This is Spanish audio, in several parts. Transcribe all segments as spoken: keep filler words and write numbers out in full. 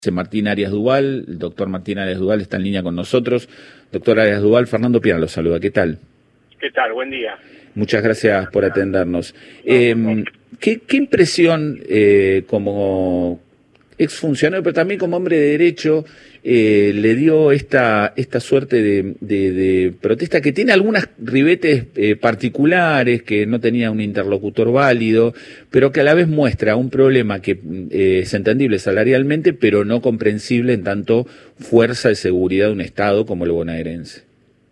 Martín Arias Duval, el doctor Martín Arias Duval está en línea con nosotros. Doctor Arias Duval, Fernando Piana lo saluda. ¿Qué tal? ¿Qué tal? Buen día. Muchas gracias por atendernos. Eh, ¿qué, ¿Qué impresión eh, como exfuncionario, pero también como hombre de derecho, eh, le dio esta esta suerte de, de, de protesta que tiene algunos ribetes eh, particulares, que no tenía un interlocutor válido, pero que a la vez muestra un problema que eh, es entendible salarialmente, pero no comprensible en tanto fuerza de seguridad de un Estado como el bonaerense?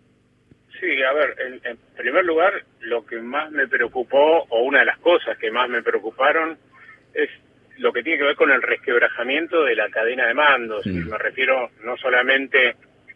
Sí, a ver, en, en primer lugar, lo que más me preocupó, o una de las cosas que más me preocuparon, es lo que tiene que ver con el resquebrajamiento de la cadena de mandos. Mm. Me refiero no solamente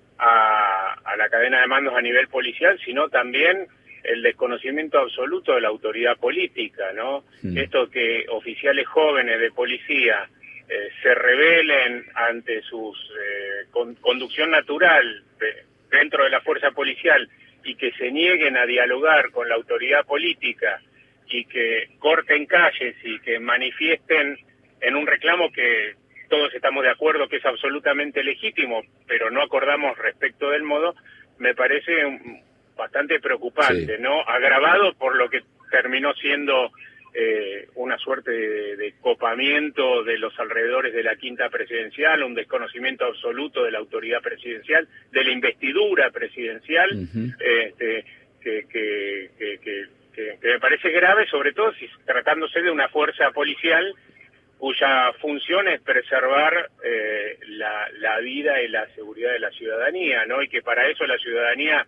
a, a la cadena de mandos a nivel policial, sino también el desconocimiento absoluto de la autoridad política, ¿no? Mm. Esto que oficiales jóvenes de policía eh, se rebelen ante su eh, con, conducción natural de, dentro de la fuerza policial y que se nieguen a dialogar con la autoridad política y que corten calles y que manifiesten en un reclamo que todos estamos de acuerdo que es absolutamente legítimo, pero no acordamos respecto del modo, me parece un, bastante preocupante, sí. ¿No? Agravado por lo que terminó siendo eh, una suerte de, de copamiento de los alrededores de la quinta presidencial, un desconocimiento absoluto de la autoridad presidencial, de la investidura presidencial, uh-huh. este, que, que, que, que, que, que me parece grave, sobre todo si tratándose de una fuerza policial cuya función es preservar eh, la, la vida y la seguridad de la ciudadanía, ¿no? Y que para eso la ciudadanía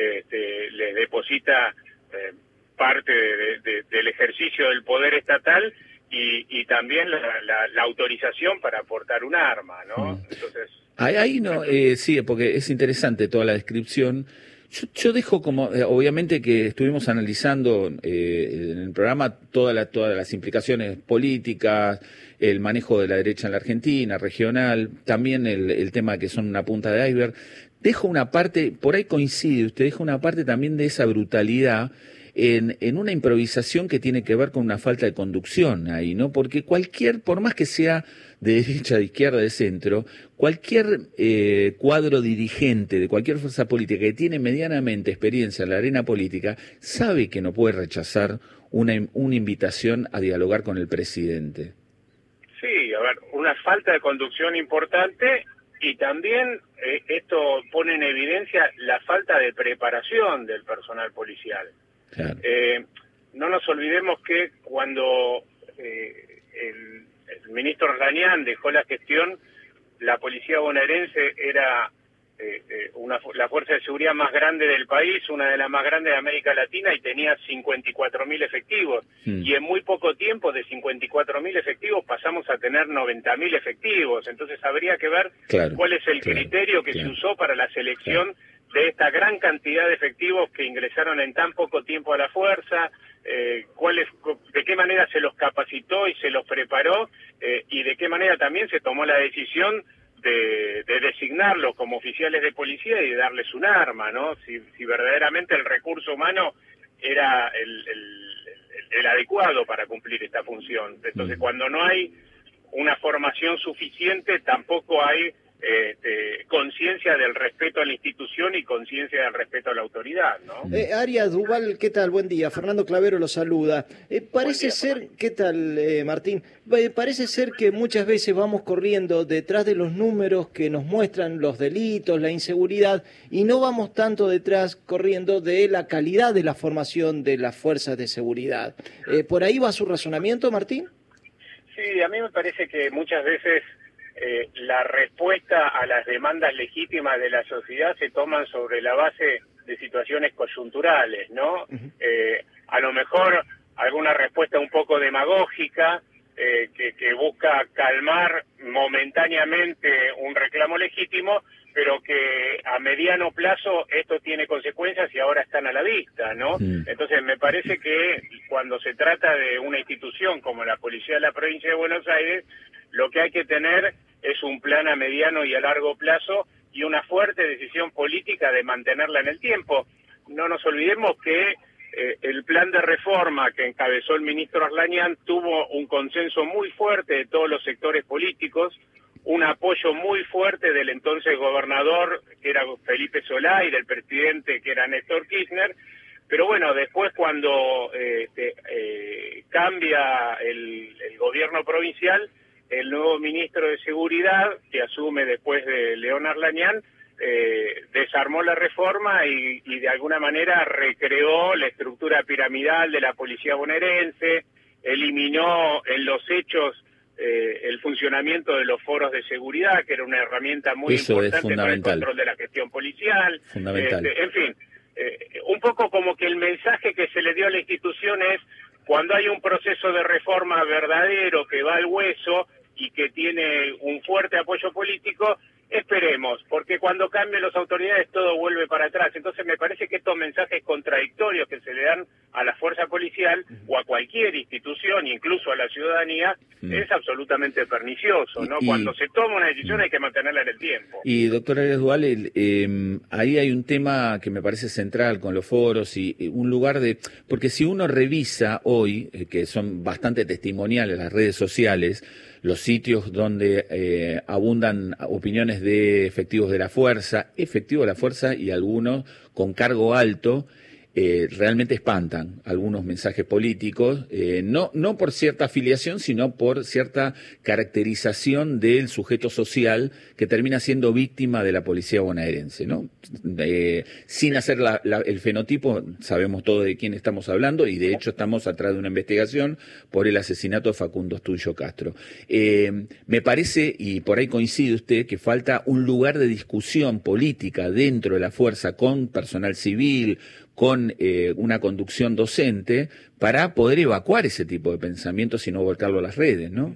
este, les deposita eh, parte de, de, del ejercicio del poder estatal y, y también la, la, la autorización para portar un arma, ¿no? Mm. Entonces ahí, ahí no, eh, sí, porque es interesante toda la descripción. Yo, yo dejo como, eh, obviamente que estuvimos analizando eh, en el programa toda la, todas las implicaciones políticas, el manejo de la derecha en la Argentina, regional, también el, el tema que son una punta de iceberg. Dejo una parte, por ahí coincide, usted deja una parte también de esa brutalidad en, en una improvisación que tiene que ver con una falta de conducción ahí, ¿no? Porque cualquier, por más que sea de derecha, de izquierda, de centro, cualquier eh, cuadro dirigente de cualquier fuerza política que tiene medianamente experiencia en la arena política, sabe que no puede rechazar una, una invitación a dialogar con el presidente. Sí, a ver, una falta de conducción importante y también eh, esto pone en evidencia la falta de preparación del personal policial. Claro. Eh, no nos olvidemos que cuando eh, el, el ministro Arlanian dejó la gestión, la policía bonaerense era eh, eh, una, la fuerza de seguridad más grande del país, una de las más grandes de América Latina, y tenía cincuenta y cuatro mil efectivos. Mm. Y en muy poco tiempo, de cincuenta y cuatro mil efectivos, pasamos a tener noventa mil efectivos. Entonces habría que ver claro, cuál es el claro, criterio que claro. se usó para la selección claro. de esta gran cantidad de efectivos que ingresaron en tan poco tiempo a la fuerza, eh, cuál es, de qué manera se los capacitó y se los preparó, eh, y de qué manera también se tomó la decisión de, de designarlos como oficiales de policía y de darles un arma, ¿no? Si, si verdaderamente el recurso humano era el, el, el, el adecuado para cumplir esta función. Entonces, cuando no hay una formación suficiente, tampoco hay Este, conciencia del respeto a la institución y conciencia del respeto a la autoridad, ¿no? Eh, Arias Duval, ¿qué tal? Buen día. Fernando Clavero lo saluda. Eh, parece día, ser, Fernando. ¿Qué tal, eh, Martín? Eh, parece ser que muchas veces vamos corriendo detrás de los números que nos muestran los delitos, la inseguridad, y no vamos tanto detrás corriendo de la calidad de la formación de las fuerzas de seguridad. Eh, ¿Por ahí va su razonamiento, Martín? Sí, a mí me parece que muchas veces Eh, la respuesta a las demandas legítimas de la sociedad se toman sobre la base de situaciones coyunturales, ¿no? Uh-huh. Eh, a lo mejor alguna respuesta un poco demagógica eh, que, que busca calmar momentáneamente un reclamo legítimo, pero que a mediano plazo esto tiene consecuencias y ahora están a la vista, ¿no? Uh-huh. Entonces me parece que cuando se trata de una institución como la Policía de la Provincia de Buenos Aires, lo que hay que tener es un plan a mediano y a largo plazo y una fuerte decisión política de mantenerla en el tiempo. No nos olvidemos que eh, el plan de reforma que encabezó el ministro Arlanian tuvo un consenso muy fuerte de todos los sectores políticos, un apoyo muy fuerte del entonces gobernador, que era Felipe Solá, y del presidente, que era Néstor Kirchner. Pero bueno, después cuando eh, este, eh, cambia el, el gobierno provincial, el nuevo ministro de Seguridad, que asume después de León Arlañán, eh, desarmó la reforma y, y de alguna manera recreó la estructura piramidal de la policía bonaerense, eliminó en los hechos eh, el funcionamiento de los foros de seguridad, que era una herramienta muy Eso importante para el control de la gestión policial. Fundamental. Este, en fin, eh, un poco como que el mensaje que se le dio a la institución es: cuando hay un proceso de reforma verdadero que va al hueso y que tiene un fuerte apoyo político, esperemos, porque cuando cambian las autoridades todo vuelve para atrás. Entonces me parece que estos mensajes contradictorios que se le dan a la fuerza policial o a cualquier institución, incluso a la ciudadanía, mm. es absolutamente pernicioso, ¿no? Y, cuando se toma una decisión hay que mantenerla en el tiempo. Y doctor Arias Duval, el, eh, ahí hay un tema que me parece central con los foros y, y un lugar de... Porque si uno revisa hoy, eh, que son bastante testimoniales las redes sociales, los sitios donde eh, abundan opiniones de efectivos de la fuerza, efectivos de la fuerza y algunos con cargo alto, eh, realmente espantan algunos mensajes políticos, eh, no, no por cierta afiliación, sino por cierta caracterización del sujeto social que termina siendo víctima de la policía bonaerense, ¿no? Eh, sin hacer la, la, el fenotipo, sabemos todo de quién estamos hablando y de hecho estamos atrás de una investigación por el asesinato de Facundo Astudillo Castro. Eh, me parece, y por ahí coincide usted, que falta un lugar de discusión política dentro de la fuerza con personal civil, con eh, una conducción docente, para poder evacuar ese tipo de pensamientos y no volcarlo a las redes, ¿no?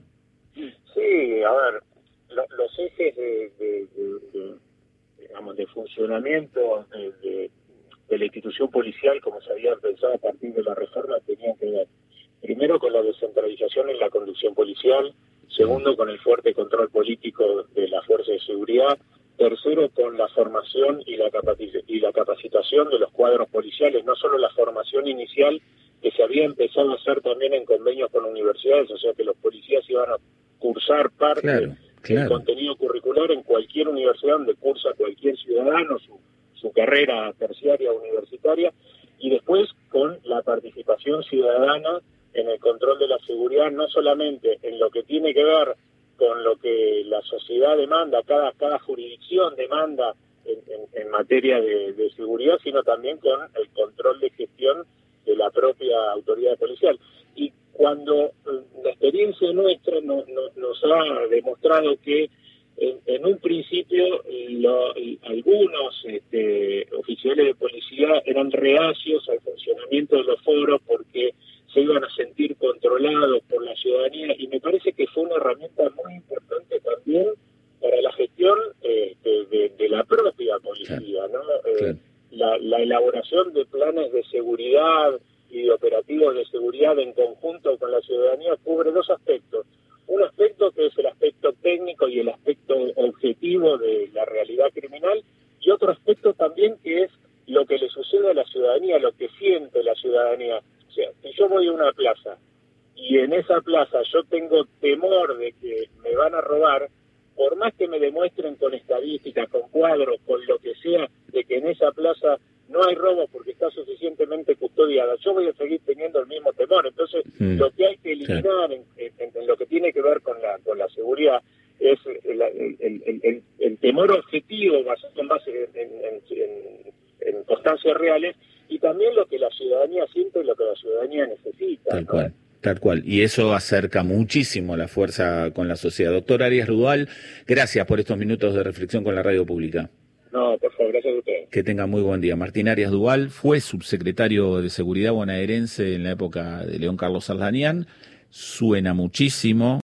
Sí, a ver, lo, los ejes de, de, de, de, digamos, de funcionamiento de, de, de la institución policial, como se había pensado a partir de la reforma, tenían que ver, primero, con la descentralización en la conducción policial, segundo, con el fuerte control político de la fuerza de seguridad, tercero, con la formación y la, capaci- y la capacitación de los cuadros policiales, no solo la formación inicial, que se había empezado a hacer también en convenios con universidades, o sea que los policías iban a cursar parte claro, claro. del contenido curricular en cualquier universidad donde cursa cualquier ciudadano su, su carrera terciaria universitaria, y después con la participación ciudadana en el control de la seguridad, no solamente en lo que tiene que ver con lo que la sociedad demanda, cada, cada jurisdicción demanda en, en, en materia de, de seguridad, sino también con el control de gestión de la propia autoridad policial. Y cuando la experiencia nuestra no, no, nos ha demostrado que en, en un principio lo, algunos este, oficiales de policía eran reacios al funcionamiento de los foros porque se iban a sentir controlados por la ciudadanía, y me parece que fue una herramienta muy importante también para la gestión eh, de, de, de la propia policía, ¿no? Eh, claro. la, la elaboración de planes de seguridad y de operativos de seguridad en conjunto con la ciudadanía cubre dos aspectos. Un aspecto que es el aspecto técnico y el aspecto objetivo de la realidad criminal, y otro aspecto también que es lo que le sucede a la ciudadanía, lo que siente la ciudadanía. O sea, si yo voy a una plaza y en esa plaza yo tengo temor de que me van a robar, por más que me demuestren con estadísticas, con cuadros, con lo que sea, de que en esa plaza no hay robo porque está suficientemente custodiada, yo voy a seguir teniendo el mismo temor. Entonces, mm. lo que hay que eliminar sí. en, en, en lo que tiene que ver con la con la seguridad es el, el, el, el, el temor objetivo basado en base en, en, en, en constancias reales, y también lo que la ciudadanía siente y lo que la ciudadanía necesita. Tal ¿no? cual, tal cual. Y eso acerca muchísimo la fuerza con la sociedad. Doctor Arias Duval, gracias por estos minutos de reflexión con la radio pública. No, por favor, gracias a usted. Que tenga muy buen día. Martín Arias Duval fue subsecretario de Seguridad bonaerense en la época de León Carlos Arlañán. Suena muchísimo.